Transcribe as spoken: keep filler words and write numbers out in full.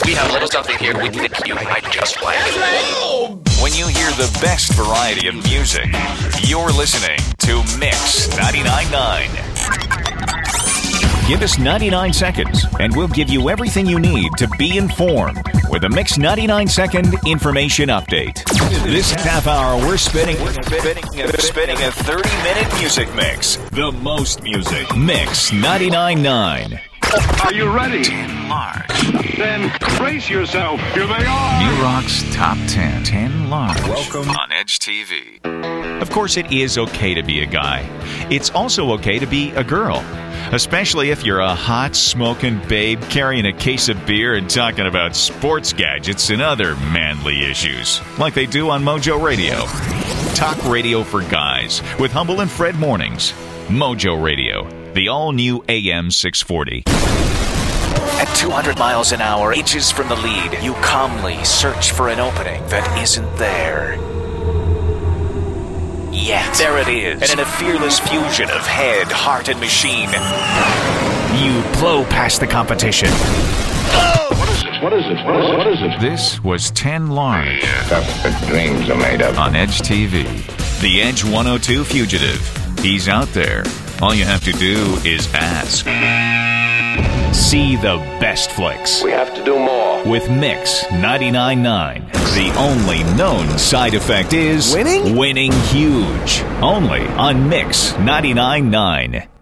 We have a little something here we think you might just like. When you hear the best variety of music, you're listening to Mix ninety-nine point nine. Give us ninety-nine seconds, and we'll give you everything you need to be informed with a Mix ninety-nine second information update. This half hour, we're spinning, we're spinning, spinning a thirty-minute music mix. The most music. Mix ninety-nine point nine. Are you ready? ten large. Then brace yourself. Here they are. New Rock's Top ten. ten large. Welcome on Edge T V. Of course, it is okay to be a guy. It's also okay to be a girl. Especially if you're a hot, smoking babe carrying a case of beer and talking about sports gadgets and other manly issues, like they do on Mojo Radio. Talk radio for guys with Humble and Fred Mornings. Mojo Radio, the all-new A M six forty. At two hundred miles an hour, inches from the lead, you calmly search for an opening that isn't there. Yet, there it is, and in a fearless fusion of head, heart, and machine, you blow past the competition. Oh! What is it? What is it? What is it? What is it? This was ten large. Stuff that dreams are made of. On Edge T V. The Edge one oh two Fugitive. He's out there. All you have to do is ask. See the best flicks. We have to do more. With Mix ninety-nine point nine. The only known side effect is... Winning? Winning huge. Only on Mix ninety-nine point nine.